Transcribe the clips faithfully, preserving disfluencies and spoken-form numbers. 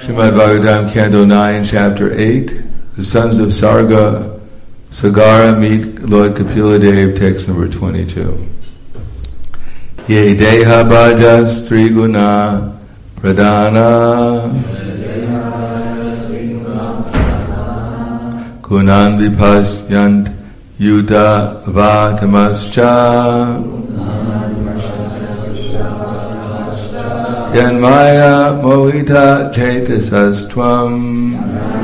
Srimad Bhagavatam, Canto nine, Chapter eight, the sons of Sarga, Sagara meet Lord Kapila Dev, text number twenty-two. Ye deha bhajas triguna pradana gunan vipasyant yuta vatamascha yanmaya mohita chetasastvam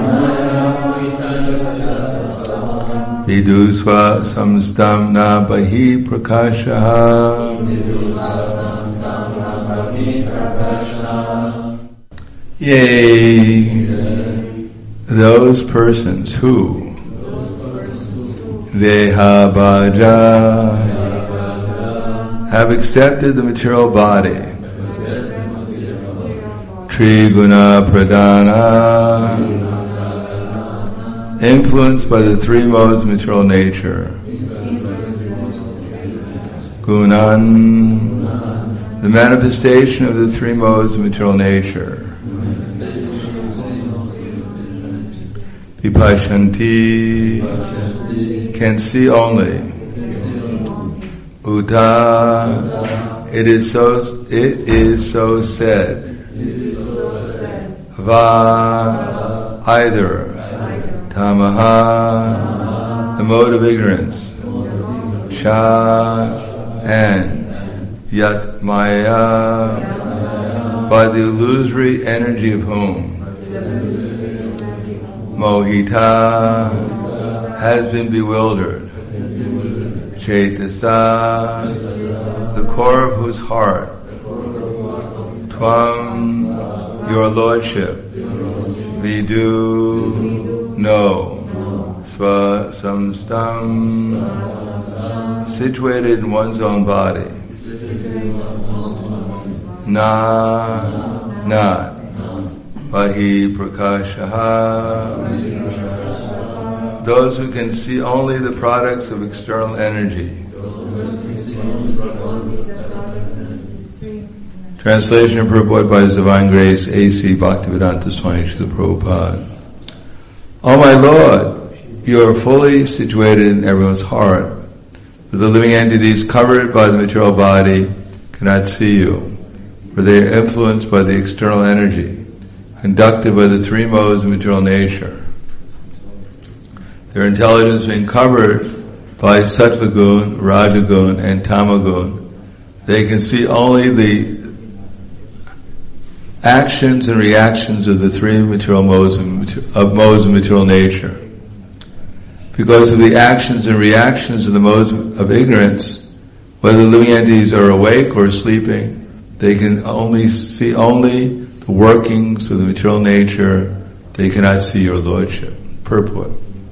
vidusva samstam na bahi prakashaha. Yea, those persons who deha bhaja have accepted the material body, triguna pradana, influenced by the three modes of material nature, gunan, the manifestation of the three modes of material nature, vipashanti, can see only, uta, it is so, it is so said, va, either, tamaha, the mode of ignorance, cha, and yat maya, by the illusory energy of whom mohita has been bewildered, chetasa, the core of whose heart, tvam, your lordship, vidu, no, sva samstam, situated in one's own body, na, not, bahi prakashaha, those who can see only the products of external energy. Translation and purport by His Divine Grace A C Bhaktivedanta Swami Srila Prabhupada. O my Lord, you are fully situated in everyone's heart, but the living entities covered by the material body cannot see you, for they are influenced by the external energy, conducted by the three modes of material nature. Their intelligence being covered by Sattva-gun, Rajagun, and Tamagun, they can see only the actions and reactions of the three material modes of, of modes of material nature. Because of the actions and reactions of the modes of ignorance, whether the living entities are awake or sleeping, they can only see only the workings of the material nature. They cannot see your lordship. Purport.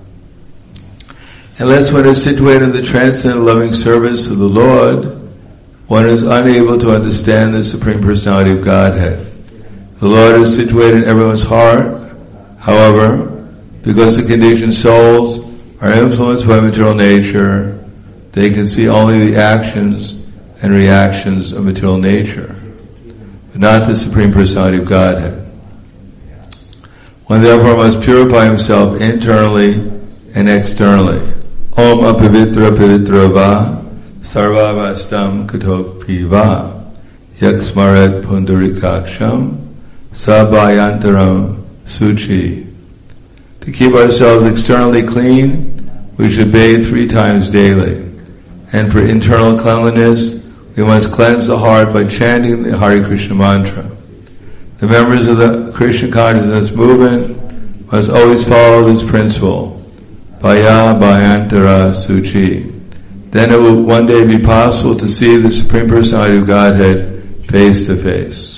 Unless one is situated in the transcendental loving service of the Lord, one is unable to understand the Supreme Personality of Godhead. The Lord is situated in everyone's heart. However, because the conditioned souls are influenced by material nature, they can see only the actions and reactions of material nature, but not the Supreme Personality of Godhead. One therefore must purify himself internally and externally. Om apavitra pavitra va sarvavastam katopi va yaksmaret pundarikaksham sabhayantaram suchi. To keep ourselves externally clean, we should bathe three times daily. And for internal cleanliness, we must cleanse the heart by chanting the Hare Krishna mantra. The members of the Krishna consciousness movement must always follow this principle. Bhaya Bhayantara Suchi. Then it will one day be possible to see the Supreme Personality of Godhead face to face.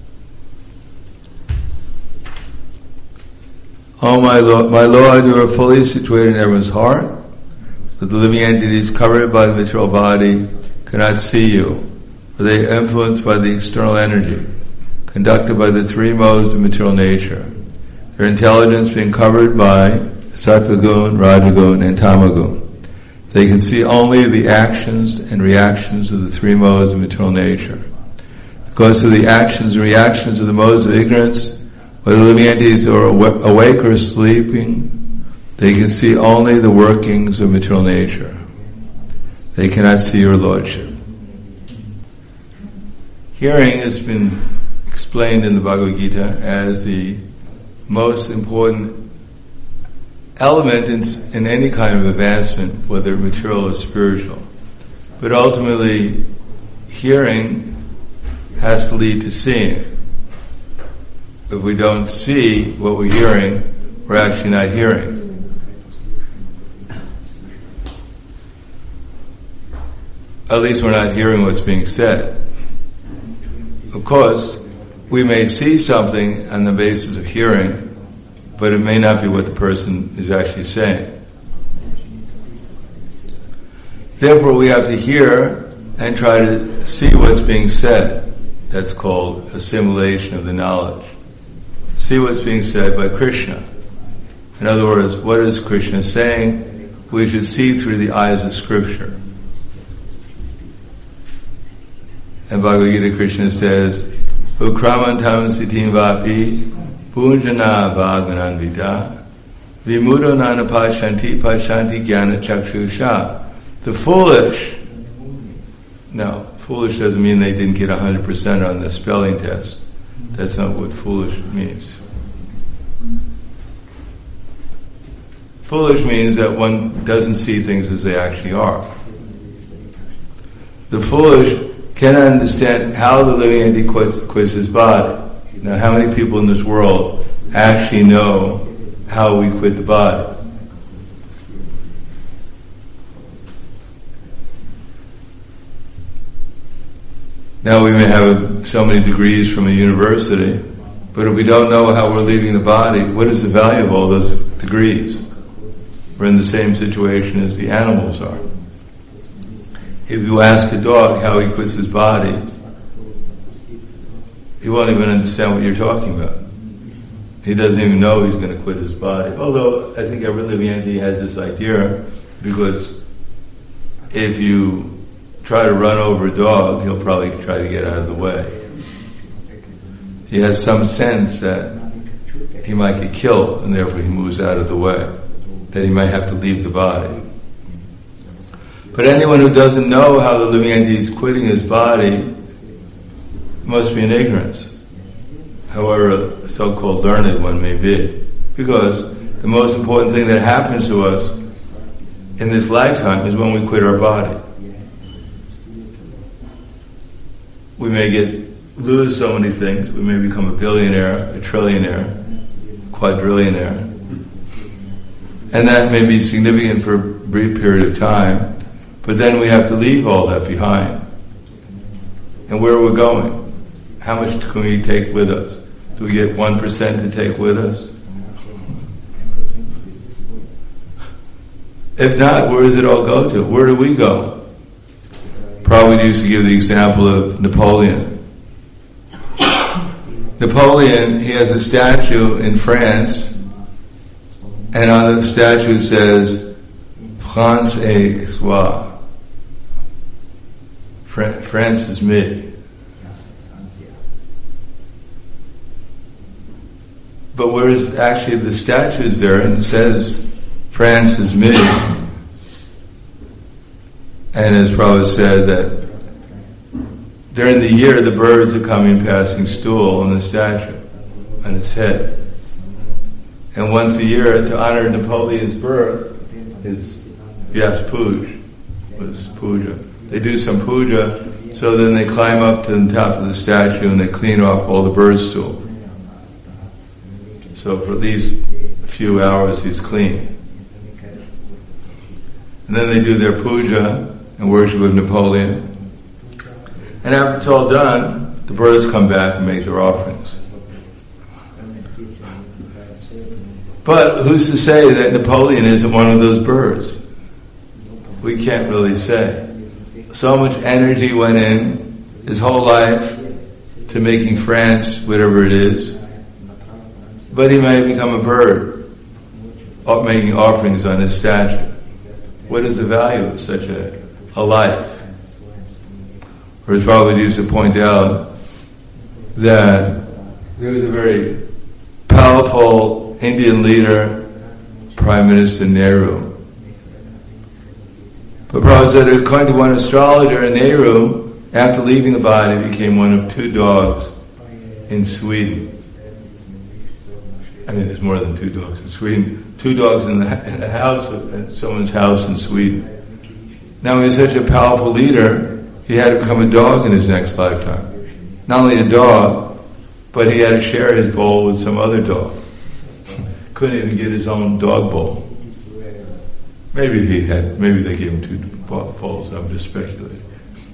Oh my Lord, my Lord, you are fully situated in everyone's heart, but the living entities covered by the material body cannot see you, for they are influenced by the external energy, conducted by the three modes of material nature. Their intelligence being covered by Sattva-gun, Rajagun, and Tamagun. They can see only the actions and reactions of the three modes of material nature. Because of the actions and reactions of the modes of ignorance, Whether living entities are awake or sleeping, they can see only the workings of material nature. They cannot see your Lordship. Hearing has been explained in the Bhagavad Gita as the most important element in, in any kind of advancement, whether material or spiritual. But ultimately, hearing has to lead to seeing. If we don't see what we're hearing, we're actually not hearing. At least we're not hearing what's being said. Of course, we may see something on the basis of hearing, but it may not be what the person is actually saying. Therefore, we have to hear and try to see what's being said. That's called assimilation of the knowledge. See what's being said by Krishna. In other words, what is Krishna saying? We should see through the eyes of Scripture. And Bhagavad Gita, Krishna says, Ukramantam sitim vapi punjana bhagavananvita vimudo nana pashanti pashanti jnana chakshusha. The foolish, no, foolish doesn't mean they didn't get one hundred percent on the spelling test. That's not what foolish means. Foolish means that one doesn't see things as they actually are. The foolish cannot understand how the living entity quits, quits his body. Now, how many people in this world actually know how we quit the body? Now, we may have so many degrees from a university, but if we don't know how we're leaving the body, what is the value of all those degrees? We're in the same situation as the animals are. If you ask a dog how he quits his body, he won't even understand what you're talking about. He doesn't even know he's going to quit his body. Although I think every living entity has this idea, because if you try to run over a dog, he'll probably try to get out of the way. He has some sense that he might get killed, and therefore he moves out of the way, that he might have to leave the body. But anyone who doesn't know how the living entity is quitting his body must be in ignorance, however a so-called learned one may be. Because the most important thing that happens to us in this lifetime is when we quit our body. We may get lose so many things. We may become a billionaire, a trillionaire, quadrillionaire. And that may be significant for a brief period of time. But then we have to leave all that behind. And where are we going? How much can we take with us? Do we get one percent to take with us? If not, where does it all go to? Where do we go? Probably used to give the example of Napoleon. Napoleon, he has a statue in France, and on the statue it says, France est soi. France is me. But whereas actually the statue is there and it says France is me, and as Prabhupada said that during the year the birds are coming passing stool on the statue, on its head. And once a year, to honor Napoleon's birth, his Vyas Puja was puja. They do some puja, so then they climb up to the top of the statue and they clean off all the bird stool. So for these few hours he's clean. And then they do their puja and worship of Napoleon. And after it's all done, the birds come back and make their offerings. But who's to say that Napoleon isn't one of those birds? We can't really say. So much energy went in his whole life to making France whatever it is. But he might become a bird, making offerings on his statue. What is the value of such a, a life? Or as Prabhupada used to point out, that there was a very powerful Indian leader, Prime Minister Nehru. But Prabhupada said, according to one astrologer, Nehru, after leaving the body, became one of two dogs in Sweden. I mean, there's more than two dogs in Sweden. Two dogs in the, in the house, in someone's house in Sweden. Now, he was such a powerful leader, he had to become a dog in his next lifetime. Not only a dog, but he had to share his bowl with some other dog. Couldn't even get his own dog bowl. Maybe he had. Maybe they gave him two bowls. I'm just speculating.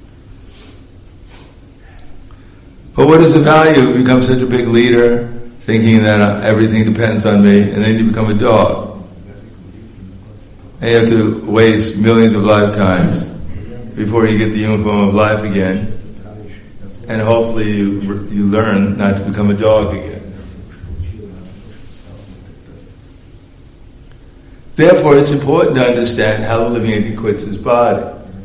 But what is the value? You become such a big leader, thinking that uh, everything depends on me, and then you become a dog. And you have to waste millions of lifetimes before you get the uniform of life again. And hopefully you, you learn not to become a dog again. Therefore, it's important to understand how the living entity quits his body,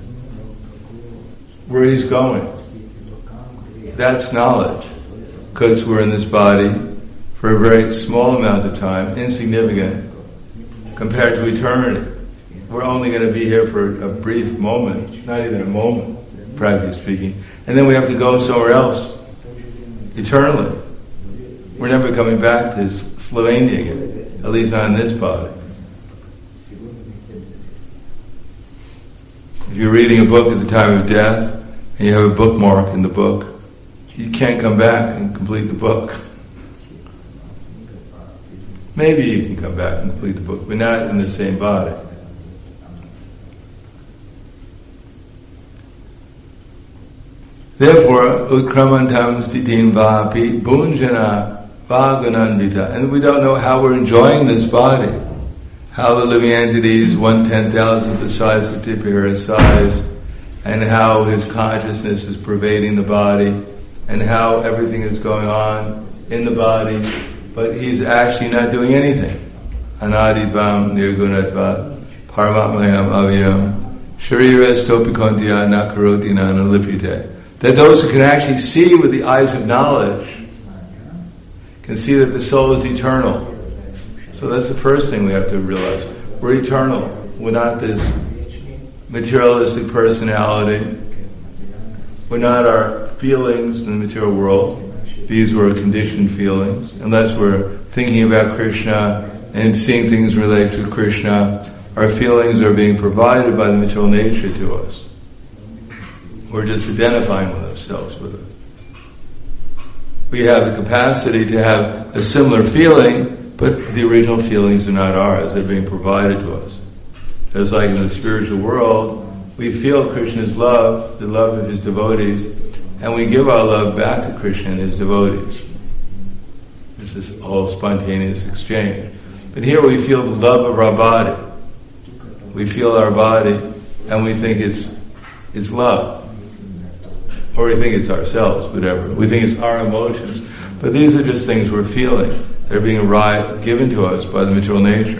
where he's going. That's knowledge, because we're in this body for a very small amount of time, insignificant compared to eternity. We're only going to be here for a brief moment, not even a moment, practically speaking, and then we have to go somewhere else, eternally. We're never coming back to Slovenia again, at least not in this body. If you're reading a book at the time of death, and you have a bookmark in the book, you can't come back and complete the book. Maybe you can come back and complete the book, but not in the same body. Therefore, utkramantam stitim vapi bhunjana vagunandita. And we don't know how we're enjoying this body. How the living entity is one ten thousandth the size of tip hair in size, and how his consciousness is pervading the body, and how everything is going on in the body, but he's actually not doing anything. Anadidvam nirgunatvat paramatmayam avyam shariras topikontiya nakaroti nanalipite. That those who can actually see with the eyes of knowledge can see that the soul is eternal. So that's the first thing we have to realize. We're eternal. We're not this materialistic personality. We're not our feelings in the material world. These were conditioned feelings. Unless we're thinking about Krishna and seeing things related to Krishna, our feelings are being provided by the material nature to us. We're just identifying with ourselves with it. We have the capacity to have a similar feeling, but the original feelings are not ours. They're being provided to us. Just like in the spiritual world, we feel Krishna's love, the love of his devotees, and we give our love back to Krishna and his devotees. It's this whole spontaneous exchange. But here we feel the love of our body. We feel our body, and we think it's it's love. Or we think it's ourselves, whatever. We think it's our emotions. But these are just things we're feeling. They're being arrived, given to us by the material nature.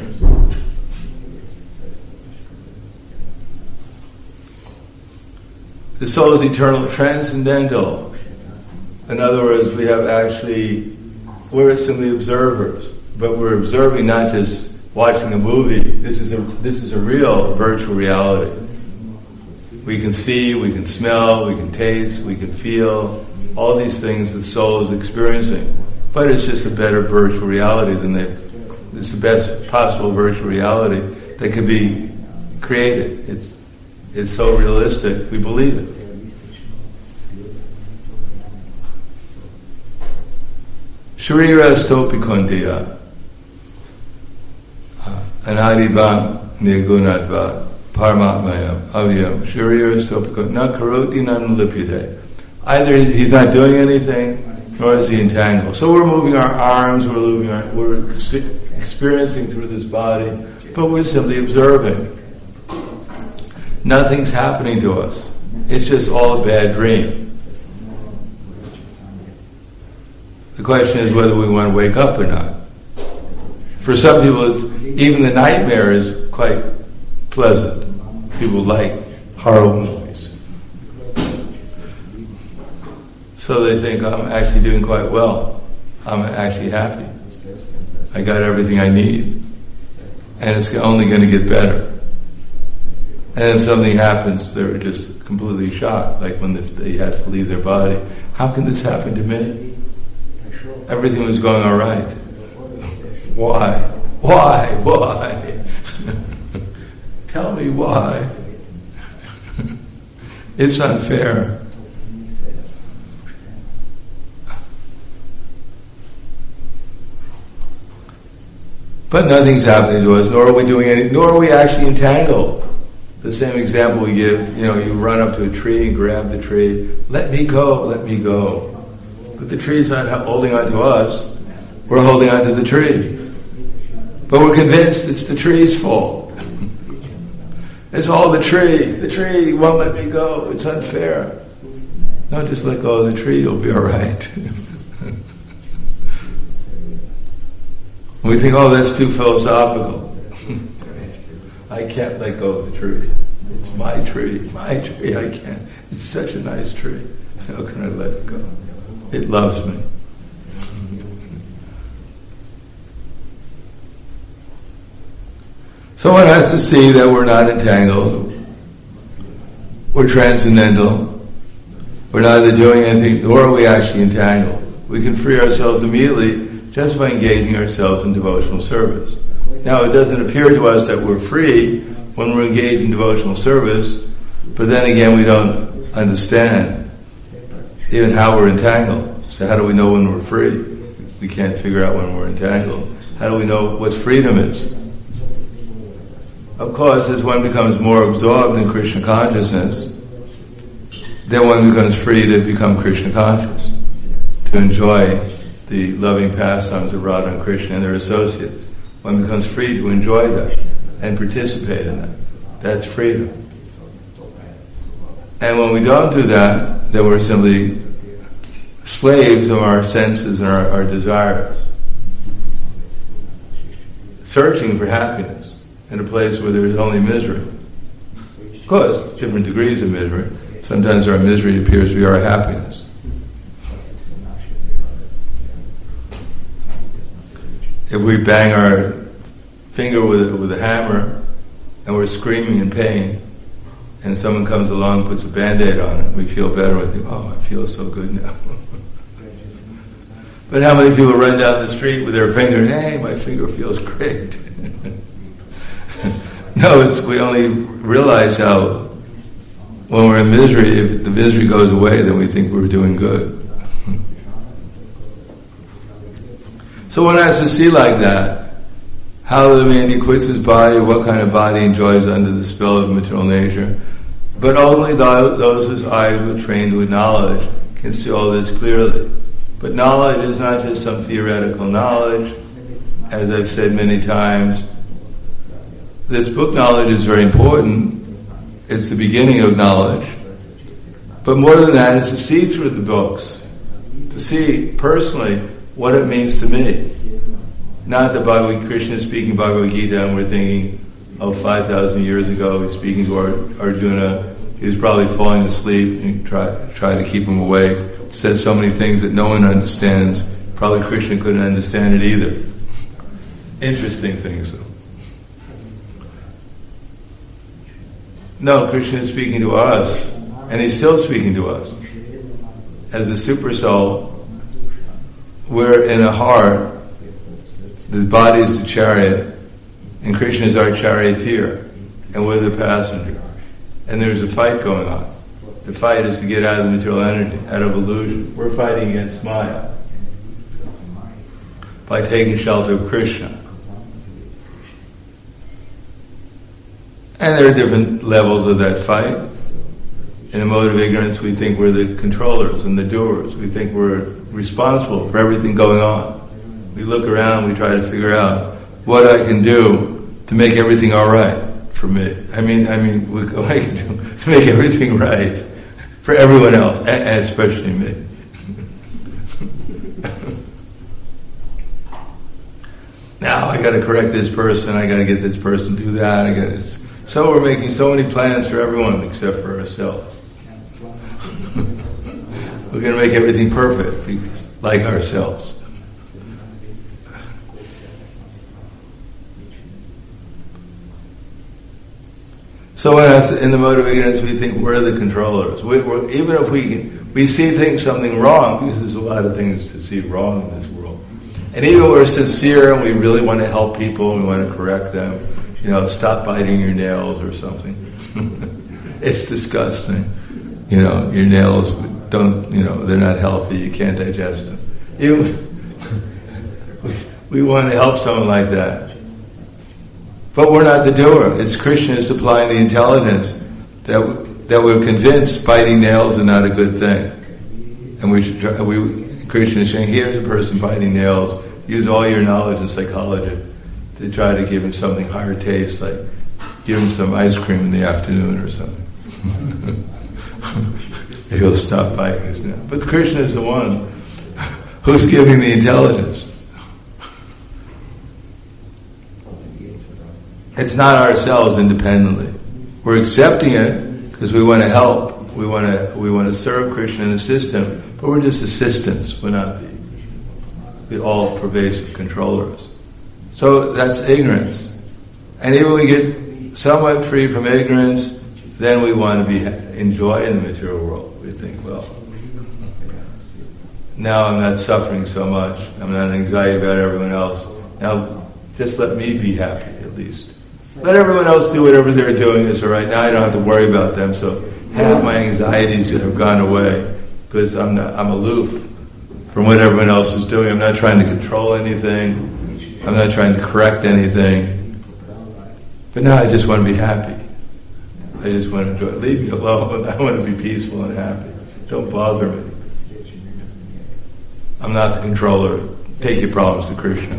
The soul is eternal, transcendental. In other words, we have actually, we're simply observers. But we're observing, not just watching a movie. This is a, this is a real virtual reality. We can see, we can smell, we can taste, we can feel, all these things the soul is experiencing. But it's just a better virtual reality than they, it's the best possible virtual reality that can be created. It's, it's so realistic, we believe it. Sharira stopikontiya anadibam nirgunatva Paramatmayam, avyam, sharira stopika, na karoti nanalipite. Either he's not doing anything, nor is he entangled. So we're moving our arms, we're moving our, we're experiencing through this body, but we're simply observing. Nothing's happening to us. It's just all a bad dream. The question is whether we want to wake up or not. For some people, it's, even the nightmare is quite pleasant. People like horror movies. So they think, I'm actually doing quite well. I'm actually happy. I got everything I need. And it's only going to get better. And if something happens, they're just completely shocked, like when they had to leave their body. How can this happen to me? Everything was going all right. Why? Why? Why? Tell me why. It's unfair. But nothing's happening to us, nor are we doing anything, nor are we actually entangled. The same example we give, you know, you run up to a tree and grab the tree. Let me go, let me go. But the tree's not holding on to us. We're holding on to the tree. But we're convinced it's the tree's fault. It's all the tree. The tree won't let me go. It's unfair. No, just let go of the tree, you'll be all right. We think, oh, that's too philosophical. I can't let go of the tree. It's my tree, my tree, I can't. It's such a nice tree. How can I let it go? It loves me. So one has to see that we're not entangled. We're transcendental. We're neither doing anything, nor are we actually entangled. We can free ourselves immediately just by engaging ourselves in devotional service. Now, it doesn't appear to us that we're free when we're engaged in devotional service, but then again, we don't understand even how we're entangled. So how do we know when we're free? We can't figure out when we're entangled. How do we know what freedom is? Of course, as one becomes more absorbed in Krishna consciousness, then one becomes free to become Krishna conscious, to enjoy the loving pastimes of Radha and Krishna and their associates. One becomes free to enjoy that and participate in that. That's freedom. And when we don't do that, then we're simply slaves of our senses and our, our desires, searching for happiness in a place where there is only misery. Of course, different degrees of misery. Sometimes our misery appears to be our happiness. If we bang our finger with, with a hammer and we're screaming in pain, and someone comes along and puts a Band-Aid on it, we feel better. We think, oh, I feel so good now. But how many people run down the street with their finger, hey, my finger feels great. No, it's, we only realize how, when we're in misery, if the misery goes away, then we think we're doing good. So one has to see like that, how the man quits his body, what kind of body enjoys under the spell of material nature. But only those whose eyes were trained with knowledge can see all this clearly. But knowledge is not just some theoretical knowledge. As I've said many times, this book knowledge is very important. It's the beginning of knowledge. But more than that is to see through the books, to see personally what it means to me. Not that Bhagavad Krishna is speaking Bhagavad Gita and we're thinking, oh, five thousand years ago he's speaking to Arjuna. He was probably falling asleep and tried try to keep him awake. Said so many things that no one understands. Probably Krishna couldn't understand it either. Interesting things though. No, Krishna is speaking to us, and he's still speaking to us. As a super soul, we're in a heart, the body is the chariot, and Krishna is our charioteer, and we're the passenger. And there's a fight going on. The fight is to get out of the material energy, out of illusion. We're fighting against Maya by taking shelter of Krishna. And there are different levels of that fight. In the mode of ignorance, we think we're the controllers and the doers. We think we're responsible for everything going on. We look around, we try to figure out what I can do to make everything all right for me. I mean, I mean, what I can do to make everything right for everyone else, and especially me. Now I got to correct this person. I got to get this person to do that. I got to. So we're making so many plans for everyone except for ourselves. We're going to make everything perfect, like ourselves. So in, us, in the mode of ignorance, we think we're the controllers. We, we're, even if we we see things something wrong, because there's a lot of things to see wrong in this world, and even we're sincere and we really want to help people, and we want to correct them. You know, stop biting your nails or something. It's disgusting. You know, your nails don't. You know, they're not healthy. You can't digest them. Even we, we want to help someone like that. But we're not the doer. It's Krishna supplying the intelligence that that we're convinced biting nails are not a good thing, and we should try. We Krishna is saying, here's a person biting nails. Use all your knowledge in psychology to try to give him something higher taste, like give him some ice cream in the afternoon or something. He'll stop biting his nails. But Krishna is the one who's giving the intelligence. It's not ourselves independently. We're accepting it because we want to help. We want to we want to serve Krishna and assist him, but we're just assistants. We're not the the all-pervasive controllers. So that's ignorance. And even when we get somewhat free from ignorance, then we want to be enjoy in the material world. We think, well, now I'm not suffering so much. I'm not anxiety about everyone else. Now, just let me be happy at least. Let everyone else do whatever they're doing is all right. Now I don't have to worry about them. So half my anxieties have gone away because I'm not, I'm aloof from what everyone else is doing. I'm not trying to control anything. I'm not trying to correct anything. But now I just want to be happy. I just want to enjoy. Leave me alone. I want to be peaceful and happy. Don't bother me. I'm not the controller. Take your problems to Krishna.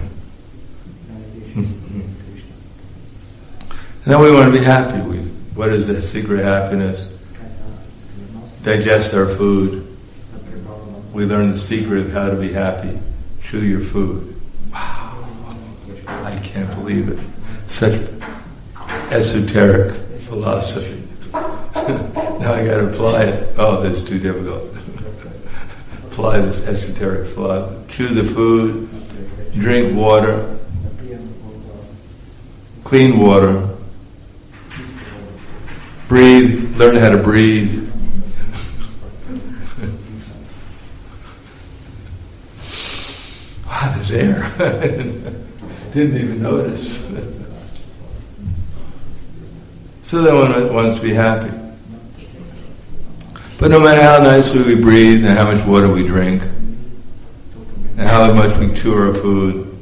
And then we want to be happy. We, what is the secret of happiness? Digest our food. We learn the secret of how to be happy. Chew your food. Wow. I can't believe it. Such esoteric philosophy. Now I got to apply it. Oh, that's too difficult. Apply this esoteric philosophy. Chew the food. Drink water. Clean water. Breathe, learn how to breathe. Wow, there's air. Didn't even notice. So then one wants to be happy. But no matter how nicely we breathe and how much water we drink and how much we chew our food,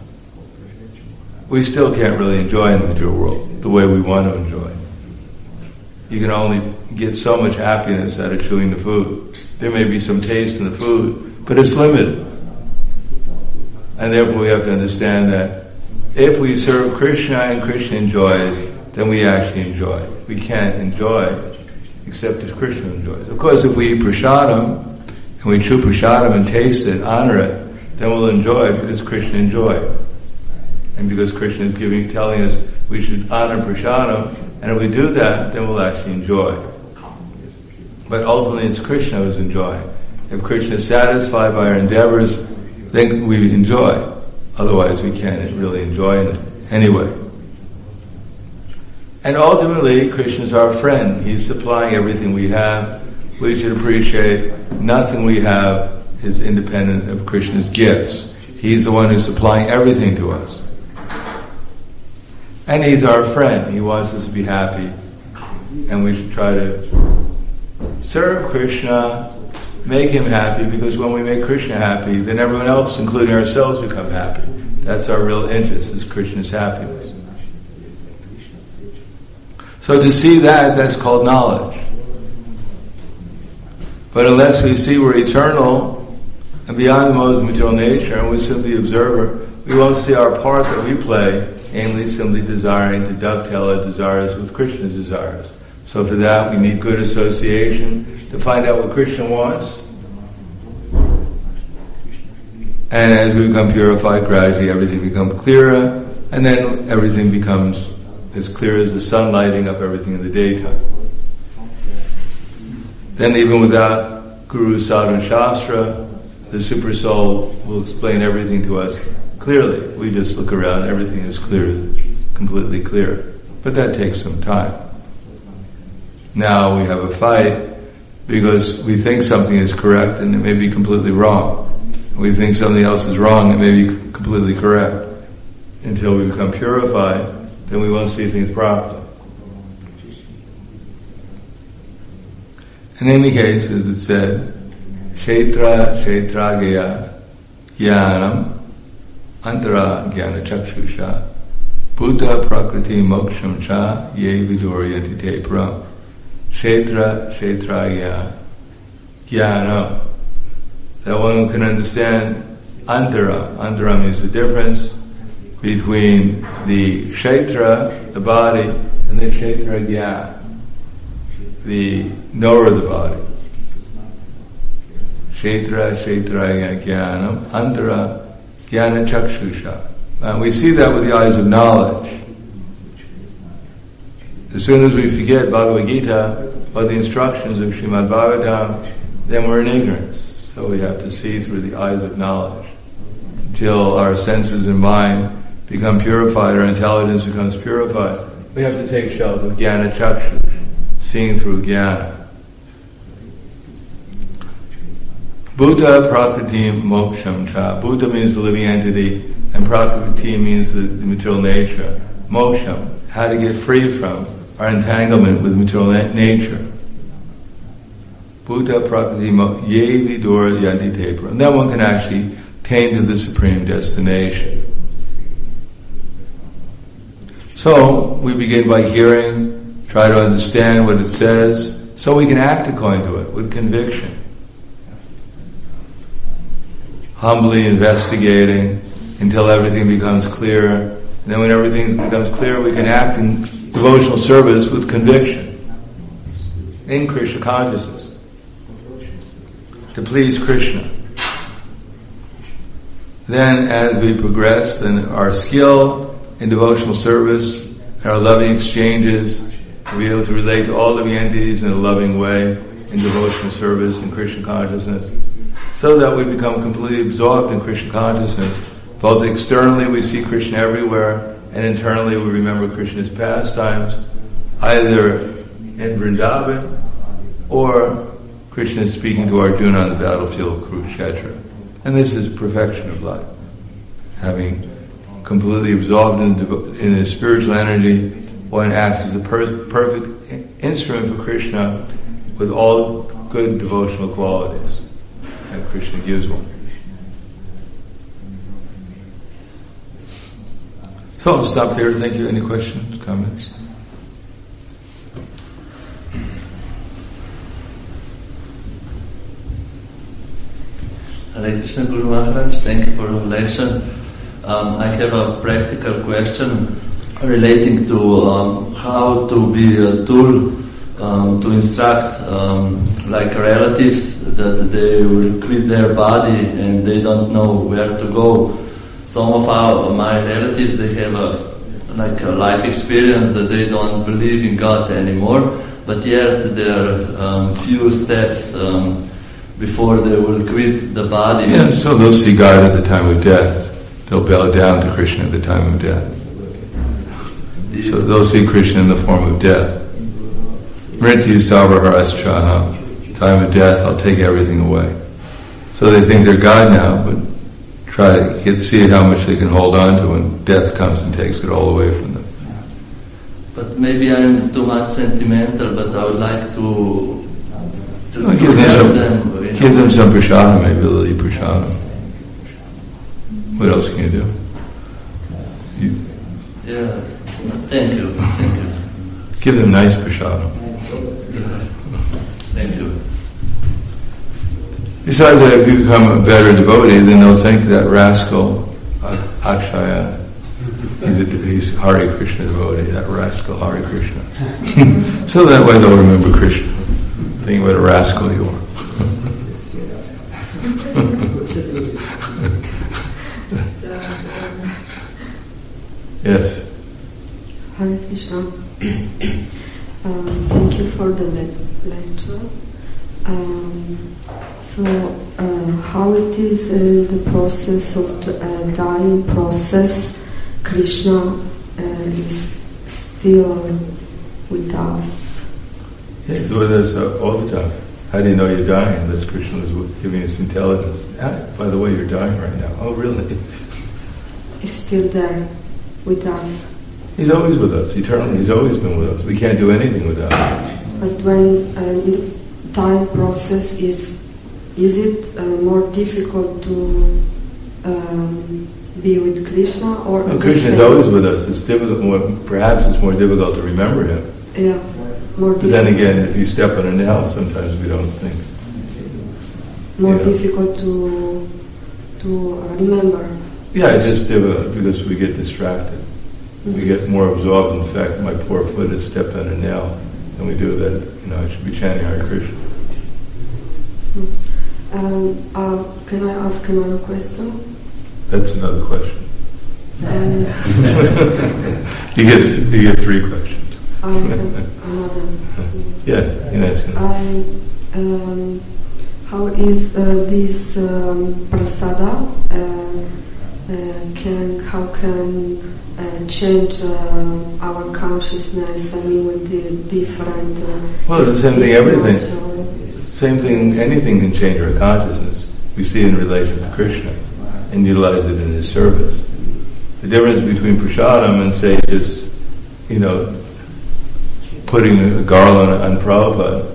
we still can't really enjoy in the material world the way we want to enjoy. You can only get so much happiness out of chewing the food. There may be some taste in the food, but it's limited. And therefore we have to understand that if we serve Krishna and Krishna enjoys, then we actually enjoy. We can't enjoy except as Krishna enjoys. Of course, if we eat prasadam, and we chew prasadam and taste it, honor it, then we'll enjoy because Krishna enjoyed. And because Krishna is giving, telling us we should honor prasadam, and if we do that, then we'll actually enjoy. But ultimately it's Krishna who's enjoying. If Krishna is satisfied by our endeavors, then we enjoy. Otherwise we can't really enjoy it anyway. And ultimately, Krishna is our friend. He's supplying everything we have. We should appreciate nothing we have is independent of Krishna's gifts. He's the one who's supplying everything to us. And he's our friend. He wants us to be happy. And we should try to serve Krishna, make him happy, because when we make Krishna happy, then everyone else, including ourselves, become happy. That's our real interest, is Krishna's happiness. So to see that, that's called knowledge. But unless we see we're eternal and beyond the modes of material nature, and we're simply observer, we won't see our part that we play, namely simply desiring to dovetail our desires with Krishna's desires. So for that we need good association to find out what Krishna wants. And as we become purified, gradually everything becomes clearer, and then everything becomes as clear as the sun lighting up everything in the daytime. Then even without Guru, Sadhu, and Shastra, the Super Soul will explain everything to us clearly. We just look around, everything is clear, completely clear. But that takes some time. now we have a fight because we think something is correct and it may be completely wrong. We think something else is wrong and it may be completely correct. Until we become purified, then we won't see things properly. In any case, as it said, Kshetra Kshetragya Jnanam Antara Jnana Chakshusha Bhuta Prakriti Moksham Cha Ye Viduryanti Te Param. Kshetra Kshetragya Jnanam. That one can understand Antara. Antara means the difference between the Kshetra, the body, and the Kshetra Jnana, the knower of the body. Kshetra, Kshetra Jnanam, Antara Jnana Chakshusha. And we see that with the eyes of knowledge. As soon as we forget Bhagavad Gita or the instructions of Srimad Bhagavatam, then we're in ignorance. So we have to see through the eyes of knowledge until our senses and mind become purified, our intelligence becomes purified. We have to take shelter of Jnana Chakshu, seeing through Jnana. Bhuta Prakriti Moksham Cha. Bhuta means the living entity, and Prakriti means the, the material nature. Moksham, how to get free from our entanglement with material na- nature. Bhuta Prakriti Moksham Ye Vidur Yanti Tepra. And then one can actually attain to the supreme destination. So, we begin by hearing, try to understand what it says, so we can act according to it with conviction. Humbly investigating until everything becomes clear. And then when everything becomes clear, we can act in devotional service with conviction in Krishna consciousness to please Krishna. Then as we progress, then our skill in devotional service, our loving exchanges, we'll be able to relate to all living entities in a loving way in devotional service in Krishna consciousness, so that we become completely absorbed in Krishna consciousness. Both externally we see Krishna everywhere, and internally we remember Krishna's pastimes, either in Vrindavan or Krishna is speaking to Arjuna on the battlefield of Kurukshetra. And this is perfection of life. Having completely absorbed in, in the spiritual energy, one acts as a per- perfect instrument for Krishna with all good devotional qualities that Krishna gives one. So I'll stop there. Thank you. Any questions, comments? Hare Krishna, Guru Maharaj. Thank you for the lesson. Um, I have a practical question relating to um, how to be a tool um, to instruct um, like relatives that they will quit their body and they don't know where to go. Some of our my relatives, they have a like a life experience that they don't believe in God anymore, but yet there are um, few steps um, before they will quit the body. Yeah, so they'll see God at the time of death. They'll bow down to Krishna at the time of death. So they'll see Krishna in the form of death. Mrityu sarvaharascha. Time of death, I'll take everything away. So they think they're God now, but try to get, see how much they can hold on to when death comes and takes it all away from them. But maybe I'm too much sentimental, but I would like to, to, well, to give them help some, them. You give know. them some prasadam, maybe they'll eat prasadam. What else can you do? You, yeah, thank you, thank you. Give them nice prasadam. Thank you. Besides that, if you become a better devotee, then they'll think that rascal, Akshaya, he's, a, he's Hare Krishna devotee, that rascal Hare Krishna. So that way they'll remember Krishna. Think what a rascal you are. Yes. Hare Krishna. um, thank you for the le- lecture. Um, so, uh, how it is in the process of the uh, dying process, Krishna uh, is still with us. Yeah, he's with us uh, all the time. How do you know you're dying? That's Krishna is giving us intelligence. Ah, by the way, you're dying right now. Oh, really? He's still there with us. He's always with us, eternally. He's always been with us. We can't do anything without him. But when um, the time process is, is it uh, more difficult to um, be with Krishna, or no, Krishna is always with us. It's difficult. More, perhaps it's more difficult to remember him. Yeah, more. But then again, if you step on a nail, sometimes we don't think. More Yeah. difficult to to uh, remember. Yeah, it's just difficult because we get distracted. Mm-hmm. We get more absorbed in the fact that my poor foot has stepped on a nail, and we do that. You know, I should be chanting Hare Krishna. Um, uh, can I ask another question? That's another question. Um, you get you get three questions. I have another. Yeah, you can ask another. I, um, how is uh, this um, prasada? Uh, uh, can how can uh, change uh, our consciousness? I mean, with the different. Uh, Well, it's the same thing. Everything. or- Same thing. Anything can change our consciousness. We see it in relation to Krishna and utilize it in His service. The difference between prasadam and say just, you know, putting a garland on Prabhupada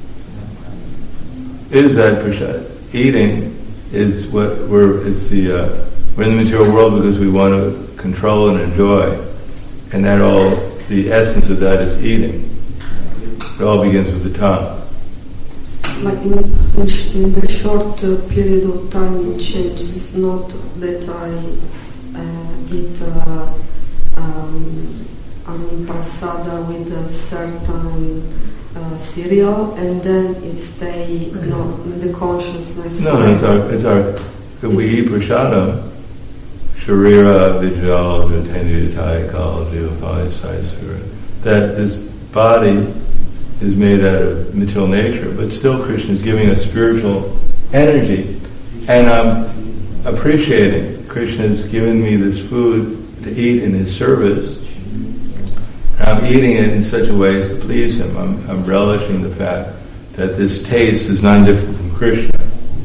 is that prasad. Eating is what we're. It's the uh, we're in the material world because we want to control and enjoy, and that all the essence of that is eating. It all begins with the tongue. Like in, in, sh- in the short uh, period of time it changes. It's not that I uh, eat uh, um, I mean prasada with a certain uh, cereal and then it stay not in the consciousness. No, no, it's our, it's our, if we eat prasadam, sharira vijal jatendriyatai kal jivapali saisura, that this body is made out of material nature, but still Krishna is giving us spiritual energy. And I'm appreciating Krishna has given me this food to eat in His service. And I'm eating it in such a way as to please Him. I'm, I'm relishing the fact that this taste is not different from Krishna.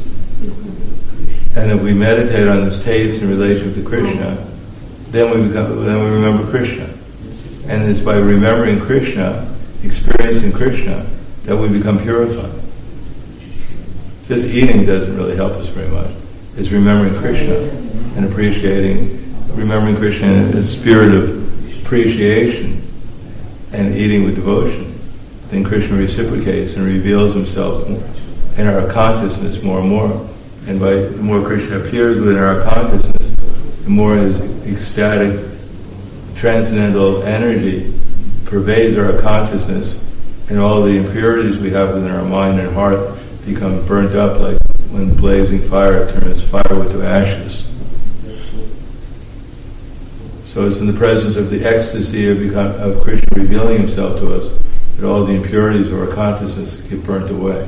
And if we meditate on this taste in relation to Krishna, then we become, then we remember Krishna. And it's by remembering Krishna, experiencing Krishna, that we become purified. Just eating doesn't really help us very much. It's remembering Krishna and appreciating, remembering Krishna in a spirit of appreciation and eating with devotion. Then Krishna reciprocates and reveals Himself in our consciousness more and more. And by the more Krishna appears within our consciousness, the more His ecstatic, transcendental energy pervades our consciousness, and all the impurities we have within our mind and heart become burnt up like when blazing fire turns firewood to ashes. So it's in the presence of the ecstasy of, become, of Krishna revealing Himself to us that all the impurities of our consciousness get burnt away.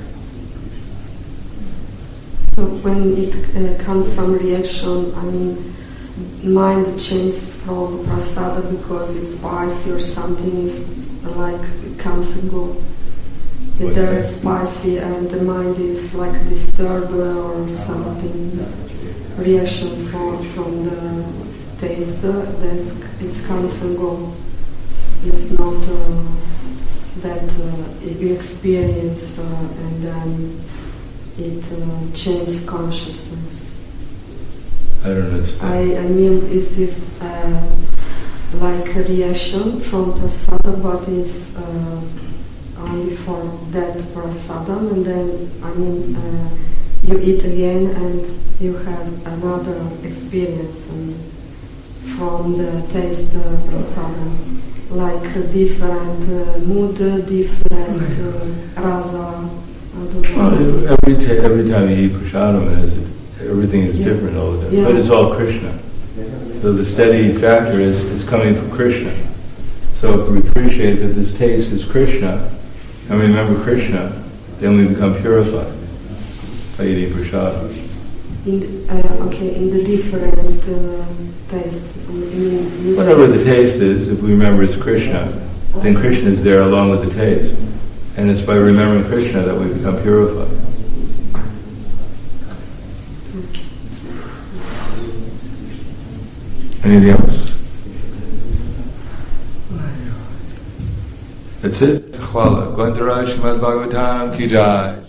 So when it uh, comes some reaction, I mean, mind changes from prasada because it's spicy or something is like it comes and go. If they're spicy and the mind is like disturbed or something, reaction from from the taste, uh, that's, it comes and go. It's not uh, that uh, you experience uh, and then it uh, changes consciousness. I don't understand. I, I mean, is this uh, like a reaction from prasadam, but it's uh, only for that prasadam, and then, I mean, uh, you eat again and you have another experience and from the taste uh, prasadam, like a different uh, mood, different uh, rasa. I don't know. Well, every, t- every time you eat prasadam, it is, everything is Yeah. different all the time. Yeah. But it's all Krishna. So the steady factor is, is coming from Krishna. So if we appreciate that this taste is Krishna, and remember Krishna, then we become purified by eating prasadam. In the, uh, okay, in the different uh, taste. I mean, you Whatever say- the taste is, if we remember it's Krishna, then Krishna is there along with the taste. And it's by remembering Krishna that we become purified. Anything else? That's it. Khwala. Gwantara Srimad Bhagavatam ki jai.